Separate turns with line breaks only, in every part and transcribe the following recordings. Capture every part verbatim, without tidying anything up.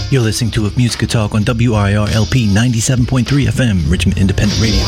You're listening to Musica Talk on W R I R L P ninety-seven point three F M, Richmond Independent Radio.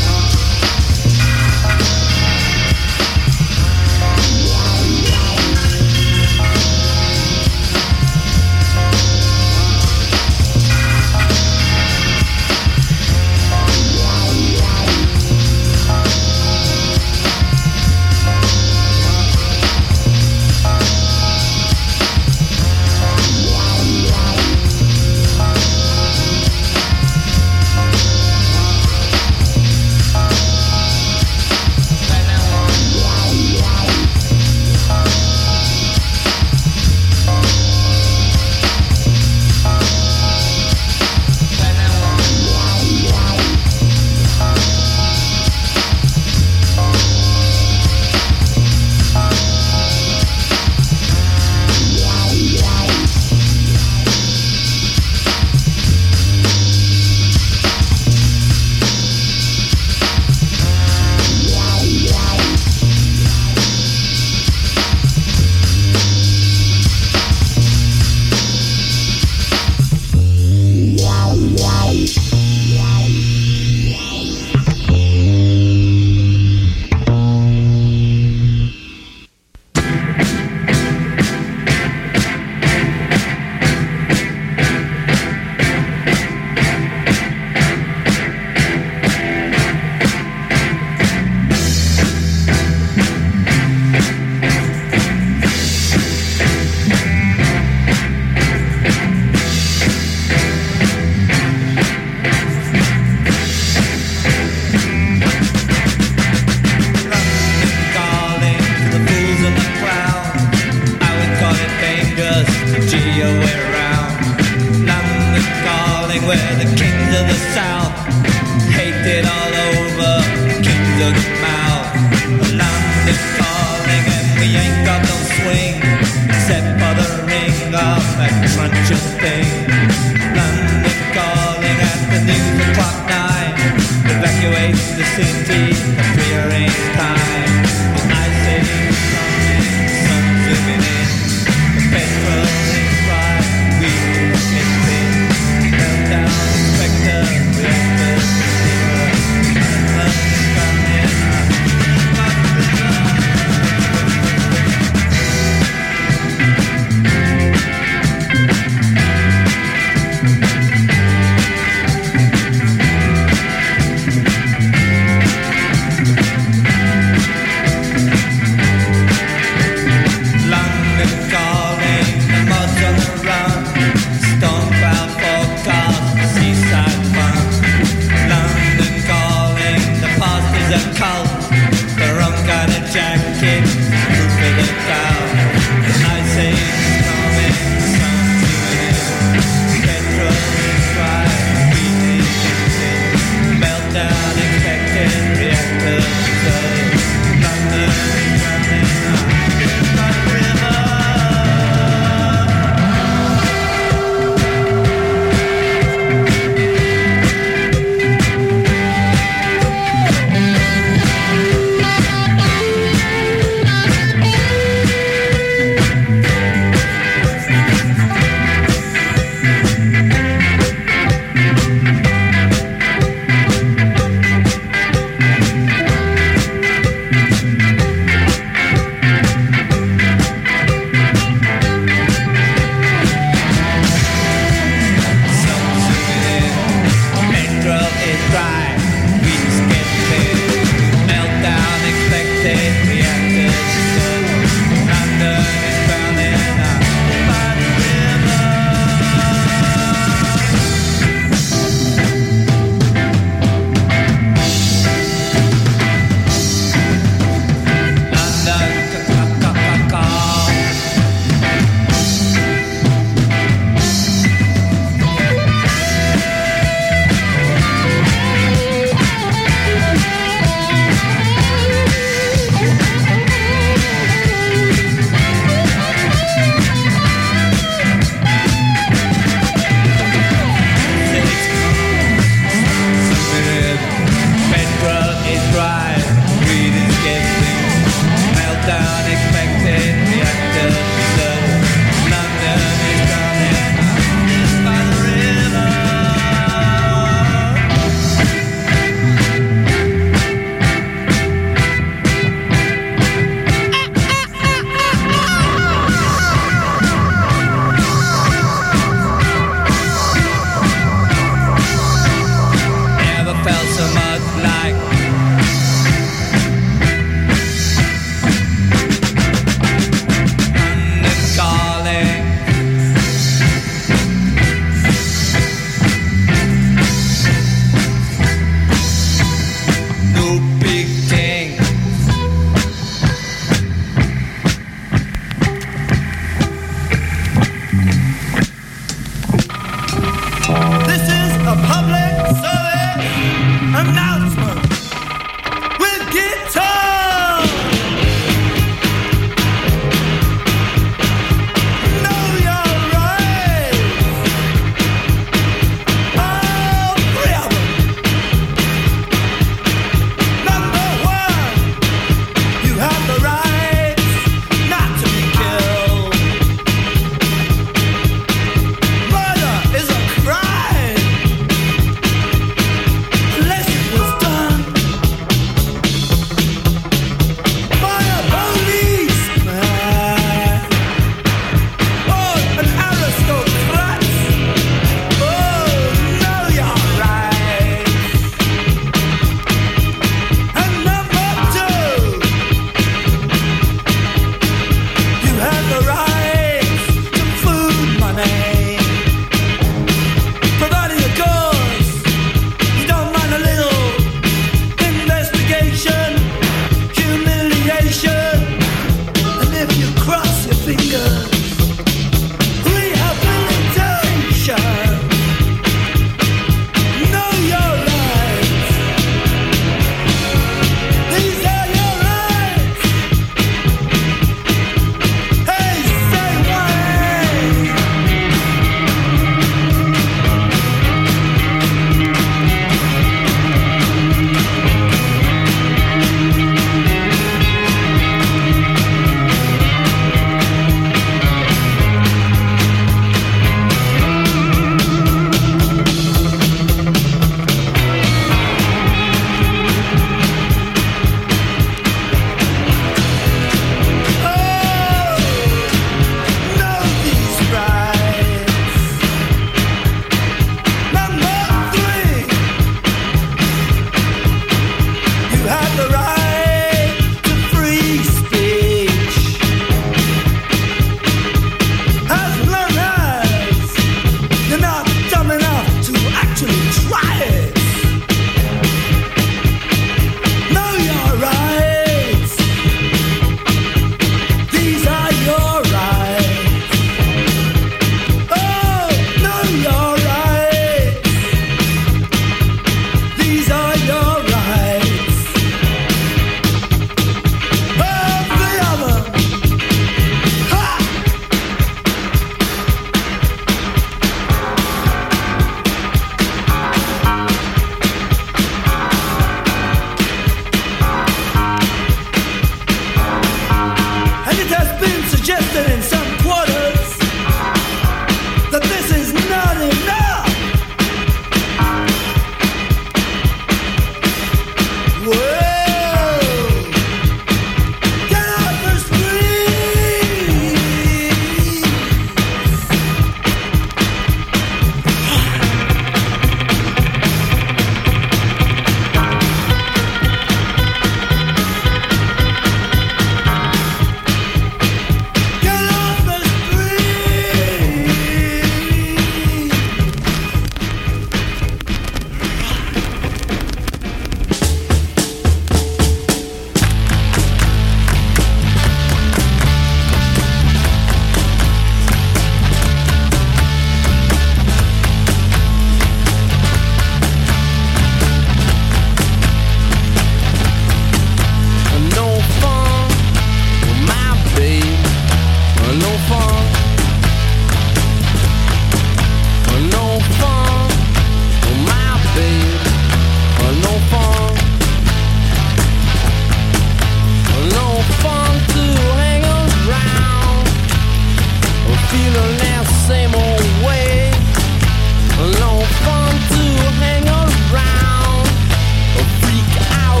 feeling that same old way. No fun to hang around or freak out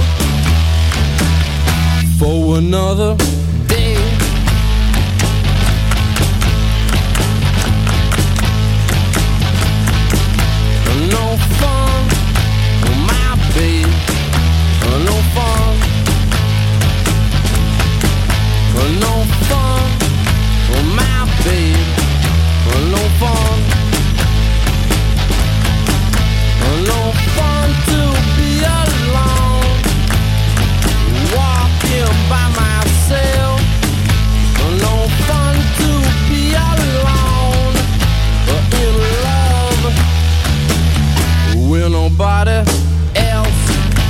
for another day. No fun, my babe. No fun. No fun, my babe. No fun. No fun to be alone, walking by myself. No fun to be alone in love with nobody else.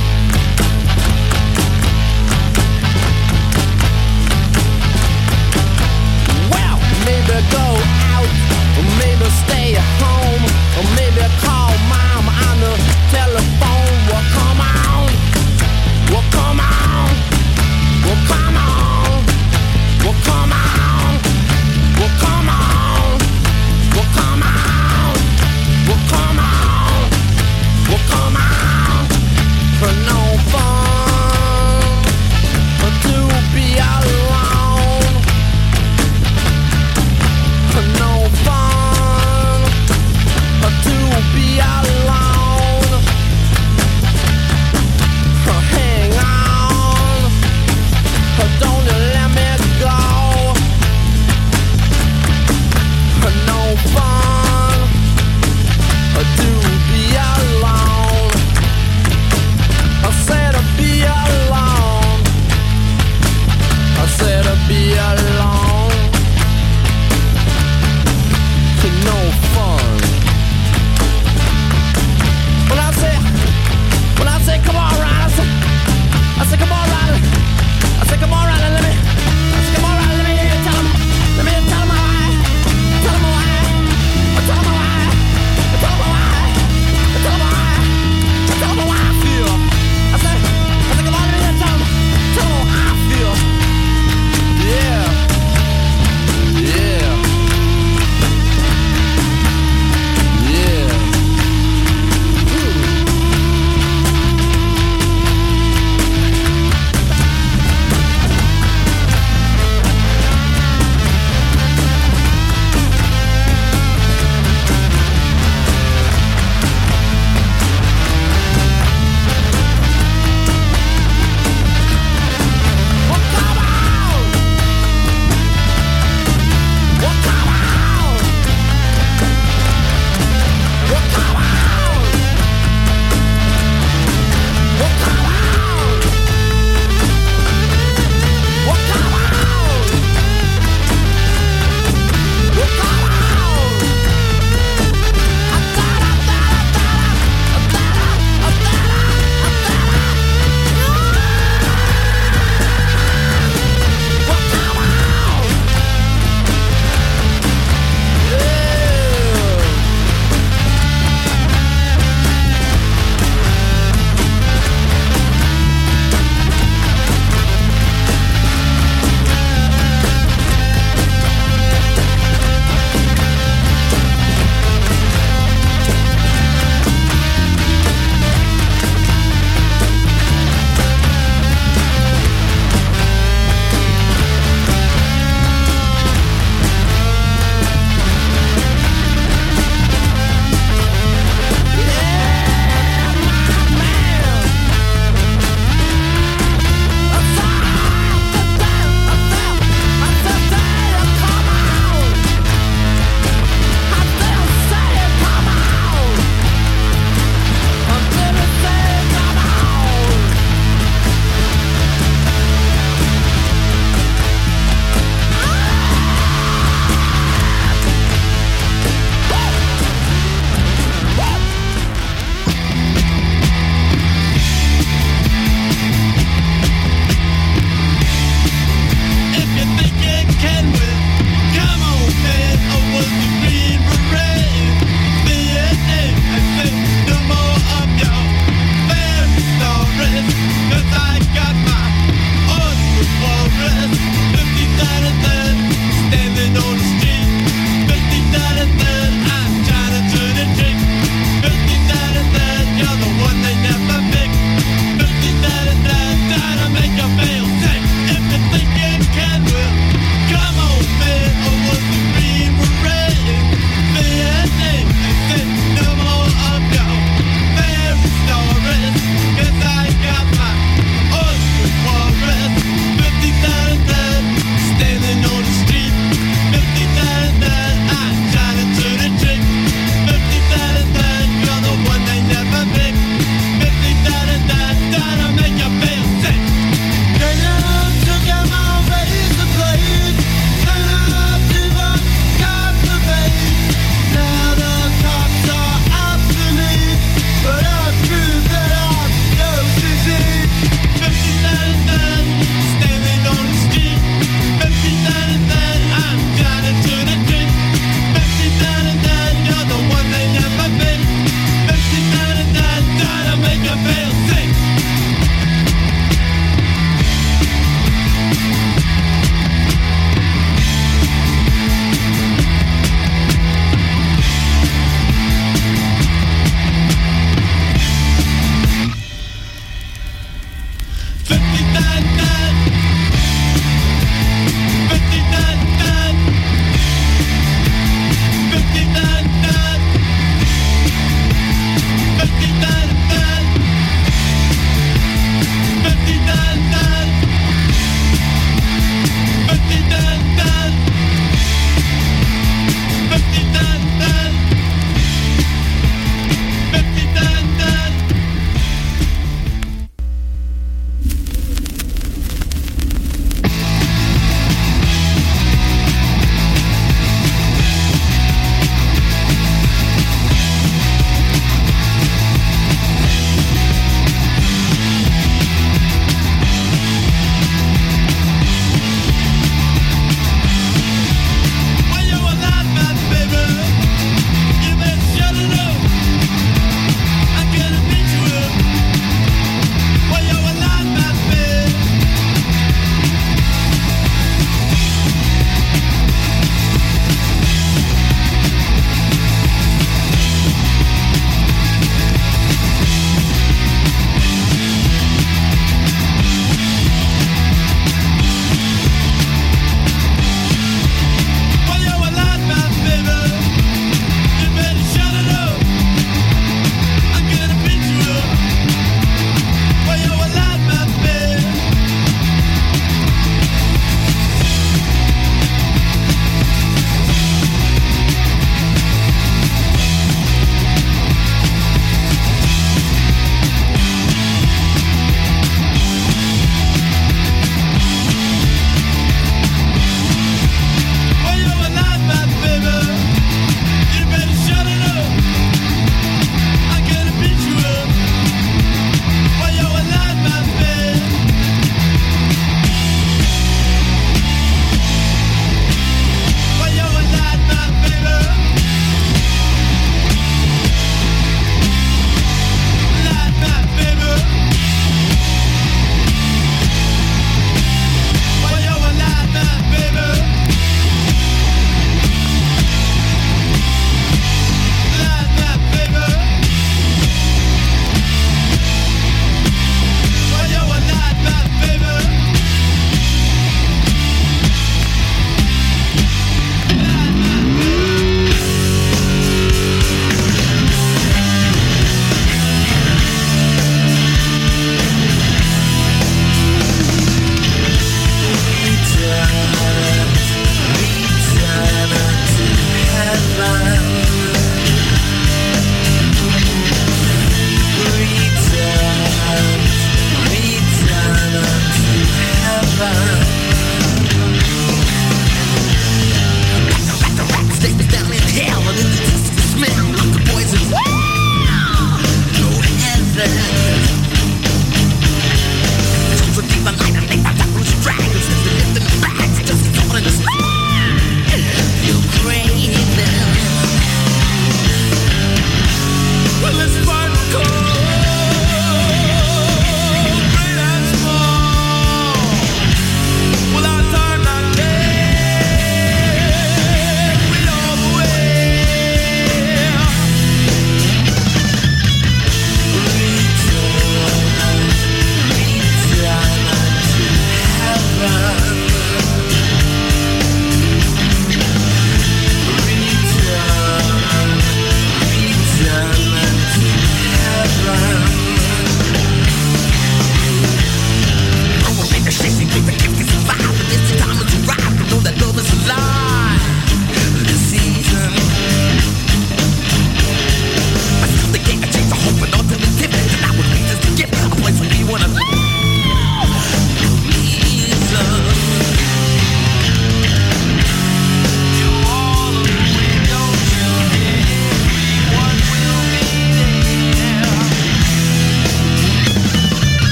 Well, maybe go out, or maybe stay home, or maybe call mom on the telephone. Well, come on, well, come on, well, come on, well, come on, well, come on, well, come on, well, come on, well, come on, for no fun to be alone, for no fun to be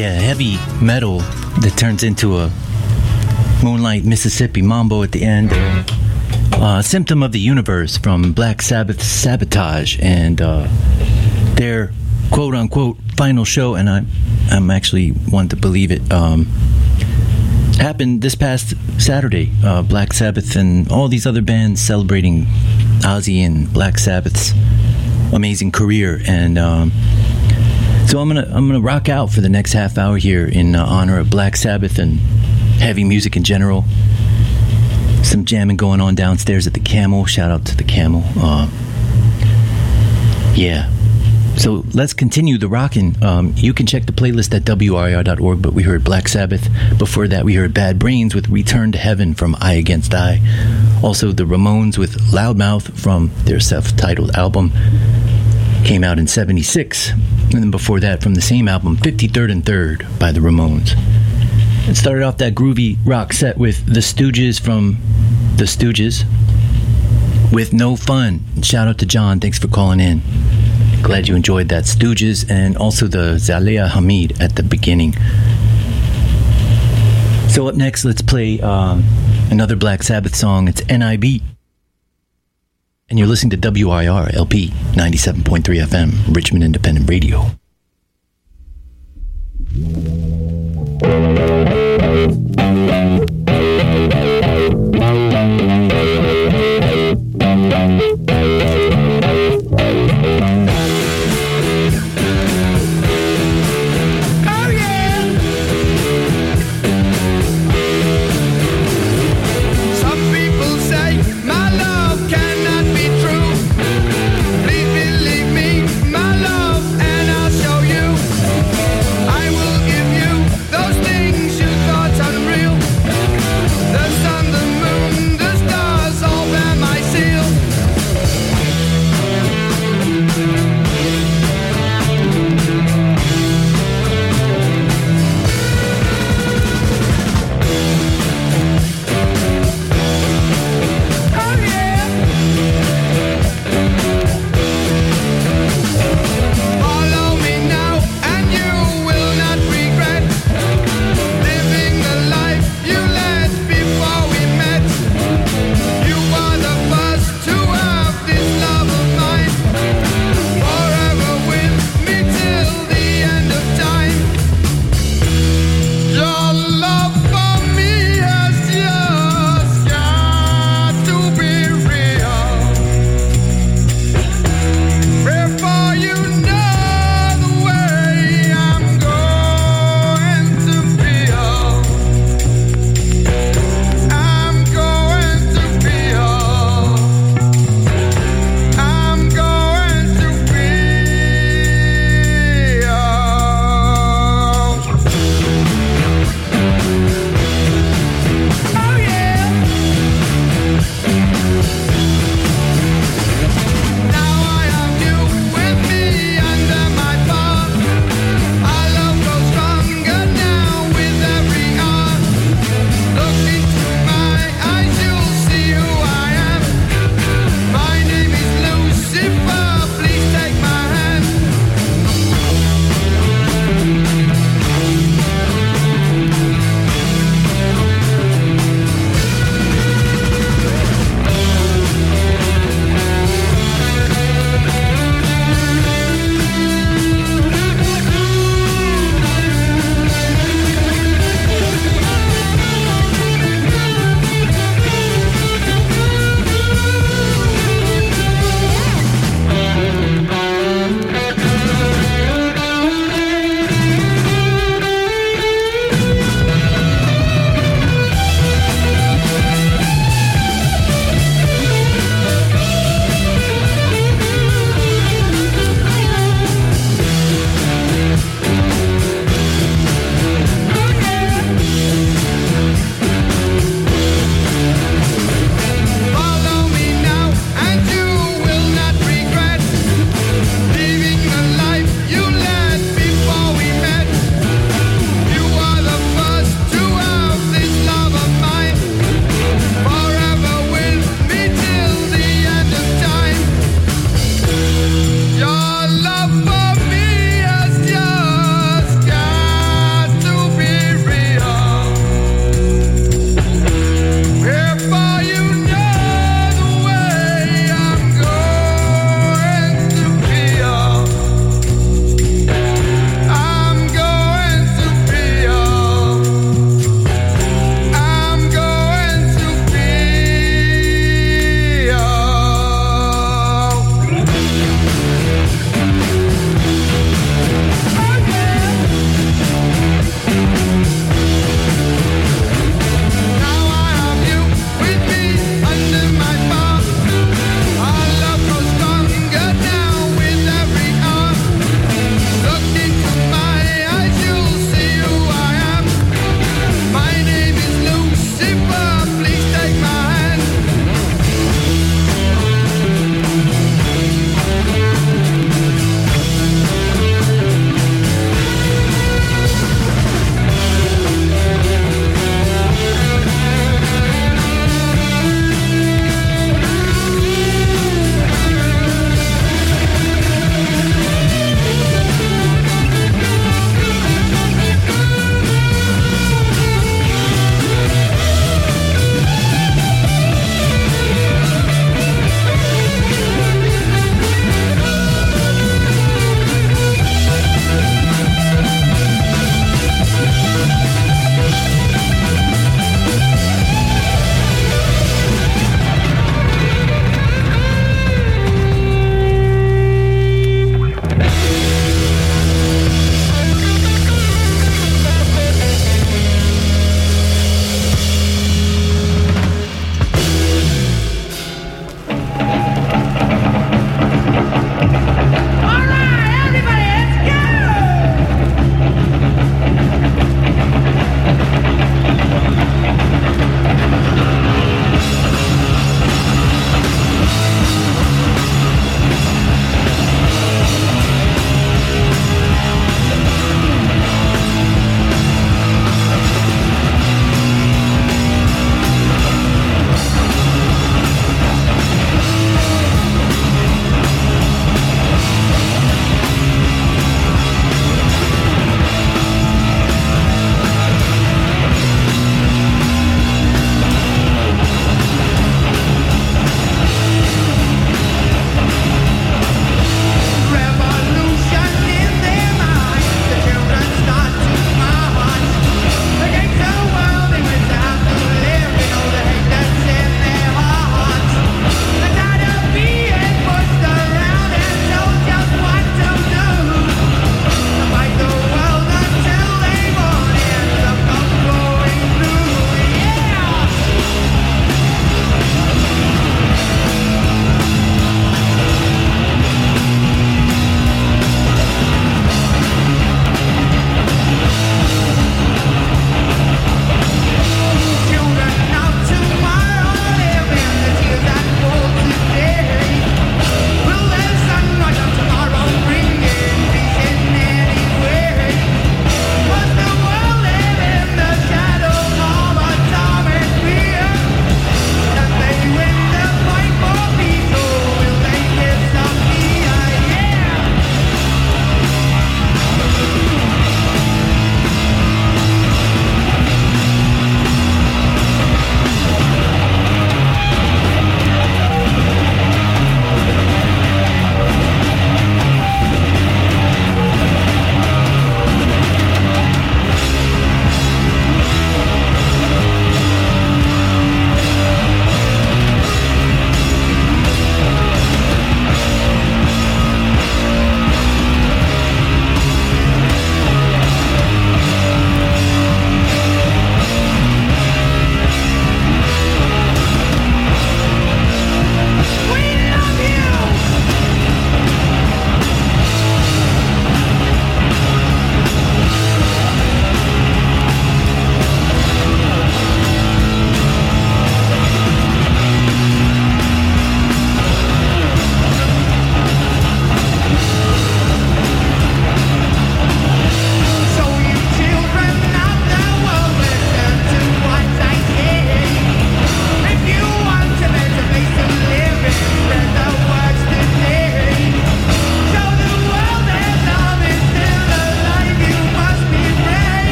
Yeah, heavy metal that turns into a Moonlight Mississippi mambo at the end. Uh, Symptom of the Universe from Black Sabbath Sabotage, and uh, their quote-unquote final show, and I'm, I'm actually one to believe it, um, happened this past Saturday. Uh, Black Sabbath and all these other bands celebrating Ozzy and Black Sabbath's amazing career, and um, so I'm gonna I'm gonna rock out for the next half hour here in uh, honor of Black Sabbath and heavy music in general. Some jamming going on downstairs at the Camel. Shout out to the Camel. Uh, yeah. So let's continue the rocking. Um, you can check the playlist at W R I R dot org, but we heard Black Sabbath. Before that, we heard Bad Brains with Return to Heaven from Eye Against Eye. Also, the Ramones with Loudmouth from their self-titled album. Came out in seventy-six. And then before that, from the same album, fifty-third and third by the Ramones. And started off that groovy rock set with The Stooges from The Stooges with No Fun. Shout out to John. Thanks for calling in. Glad you enjoyed that. Stooges, and also the Zalea Hamid at the beginning. So up next, let's play um, another Black Sabbath song. It's N I B. And you're listening to W I R L P ninety-seven point three F M, Richmond Independent Radio.
Believe me, my love, and I'll show you. I will give you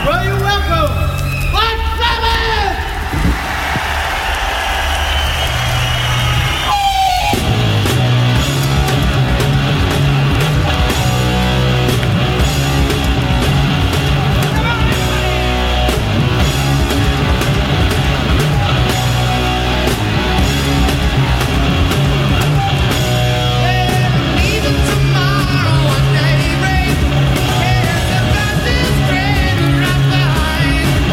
Well, you're welcome. Black Sabbath! Even tomorrow, one day, rain, cares about this train right behind.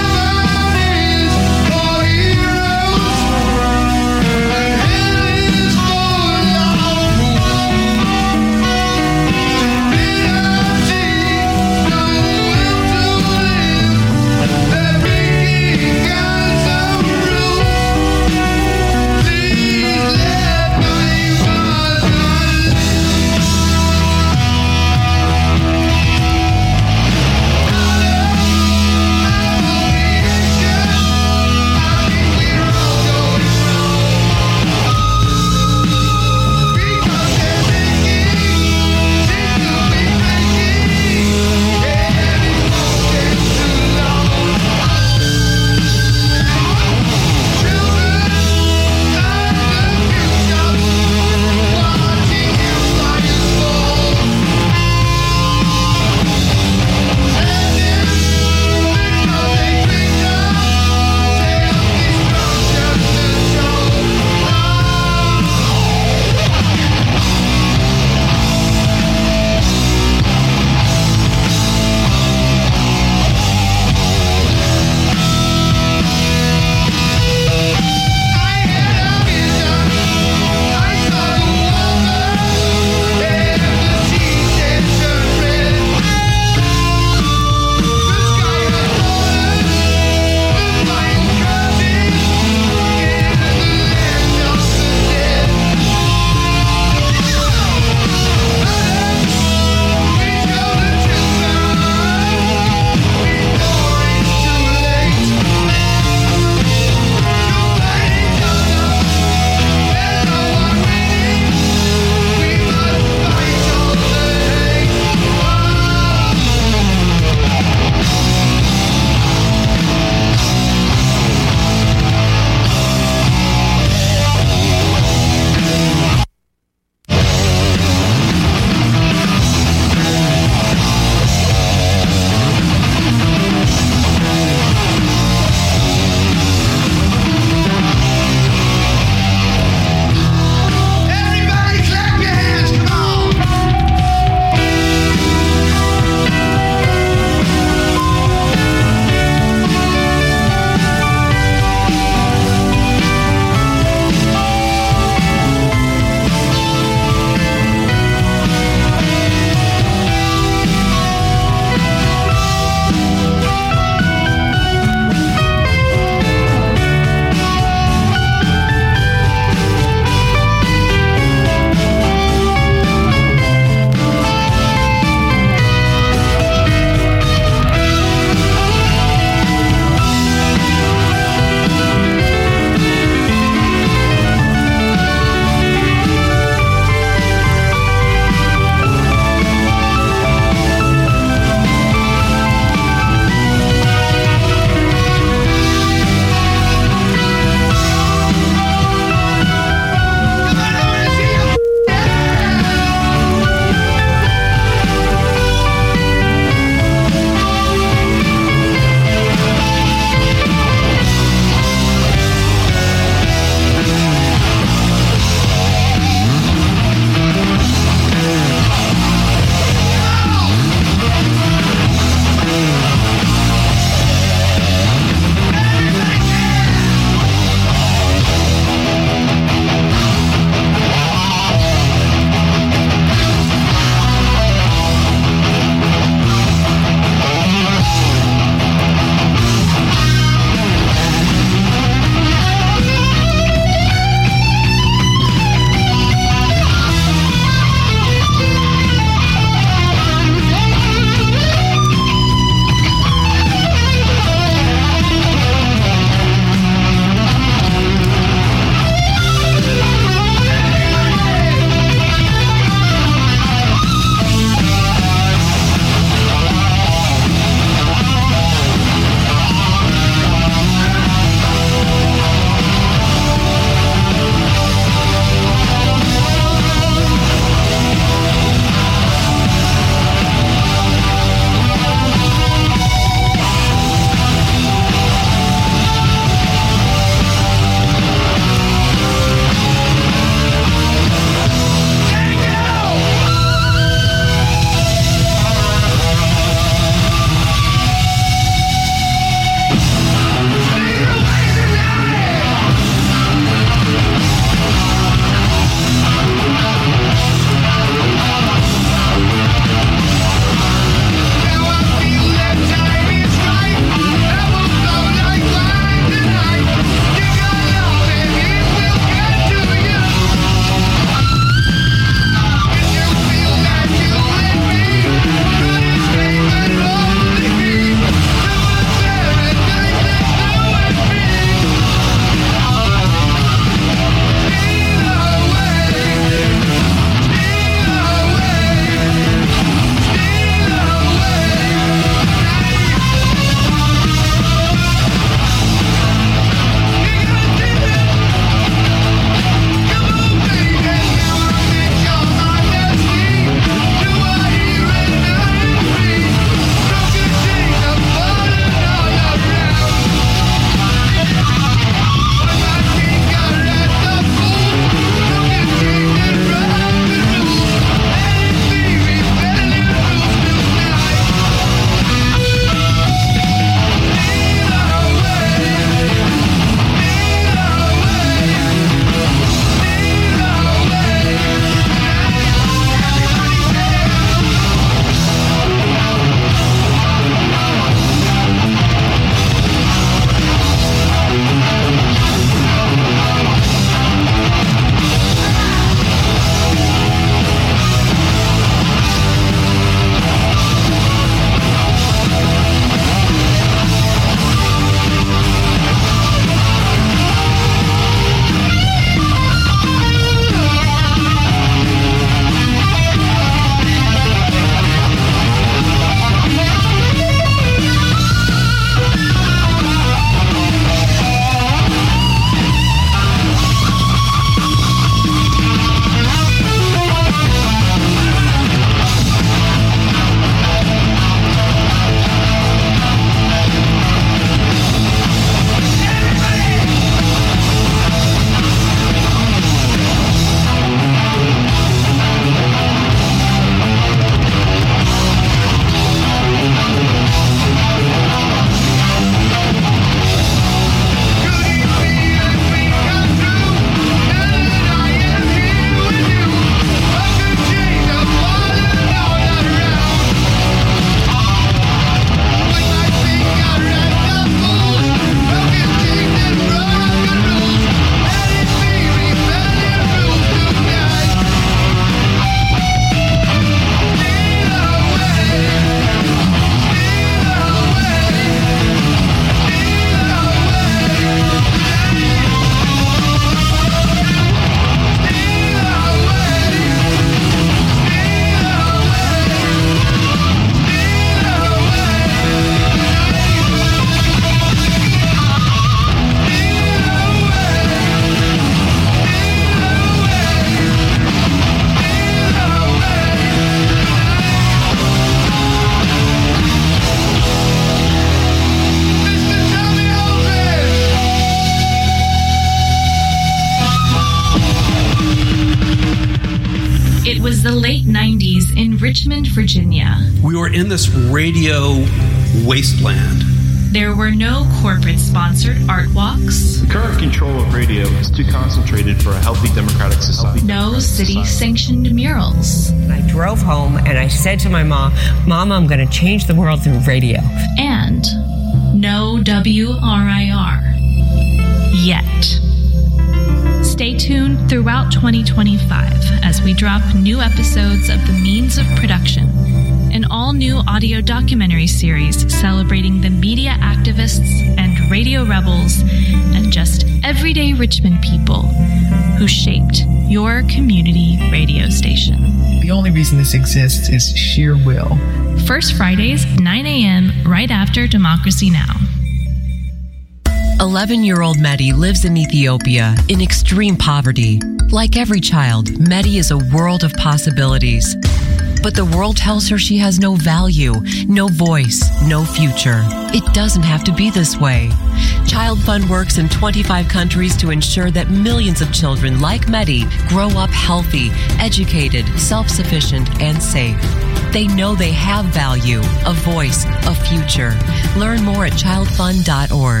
It was the late nineties in Richmond, Virginia.
We were in this radio wasteland.
There were no corporate-sponsored art walks.
The current control of radio is too concentrated for a healthy democratic society.
No city-sanctioned murals.
I drove home and I said to my mom, Mom, I'm going to change the world through radio.
And no W R I R. Yet. Stay tuned throughout twenty twenty-five as we drop new episodes of The Means of Production, an all-new audio documentary series celebrating the media activists and radio rebels and just everyday Richmond people who shaped your community radio station.
The only reason this exists is sheer will.
First Fridays, nine a.m., right after Democracy Now!
eleven-year-old Mehdi lives in Ethiopia in extreme poverty. Like every child, Mehdi is a world of possibilities. But the world tells her she has no value, no voice, no future. It doesn't have to be this way. Child Fund works in twenty-five countries to ensure that millions of children like Mehdi grow up healthy, educated, self-sufficient, and safe. They know they have value, a voice, a future. Learn more at child fund dot org.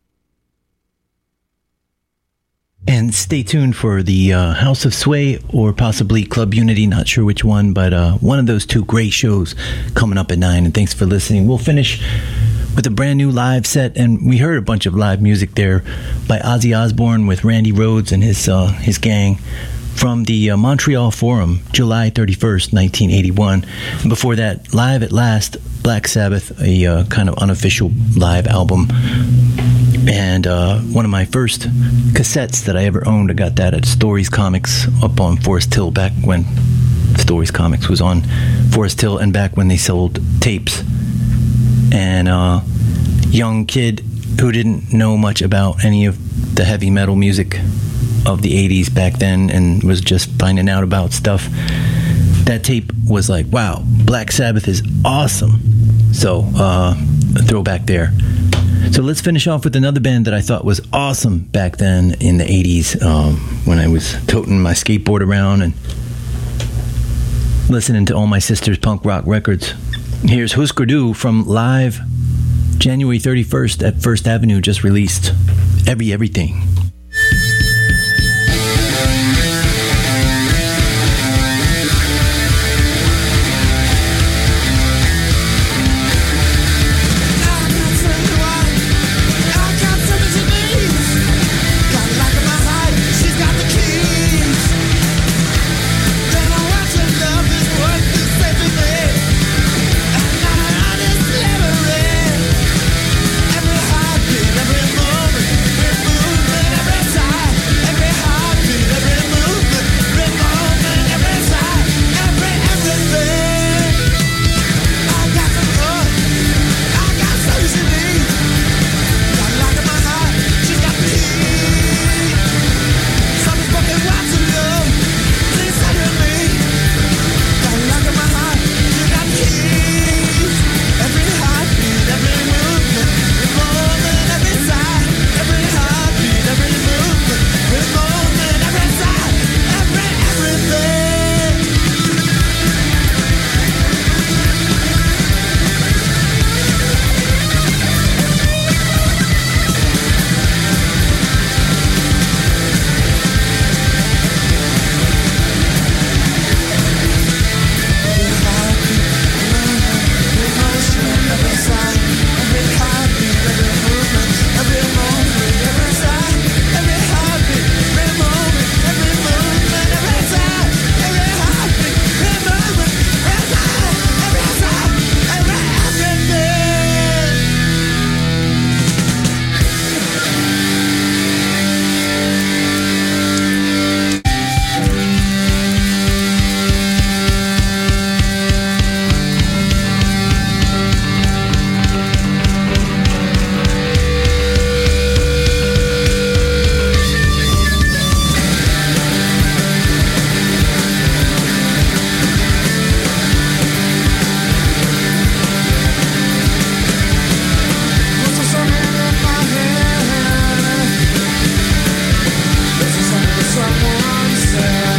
And stay tuned for the uh, House of Sway or possibly Club Unity, not sure which one, but uh, one of those two great shows coming up at nine. And thanks for listening. We'll finish with a brand new live set, and we heard a bunch of live music there by Ozzy Osbourne with Randy Rhoads and his uh, his gang from the uh, Montreal Forum, July thirty-first, nineteen eighty-one. And before that, Live at Last, Black Sabbath, a uh, kind of unofficial live album. And uh, one of my first cassettes that I ever owned, I got that at Stories Comics up on Forest Hill back when Stories Comics was on Forest Hill and back when they sold tapes. And uh, young kid who didn't know much about any of the heavy metal music of the eighties back then and was just finding out about stuff. That tape was like, wow, Black Sabbath is awesome. So, uh, a throwback there. So let's finish off with another band that I thought was awesome back then in the eighties um, when I was toting my skateboard around and listening to all my sister's punk rock records. Here's Husker Du from Live, January thirty-first at First Avenue, just released. Every Everything.
Someone said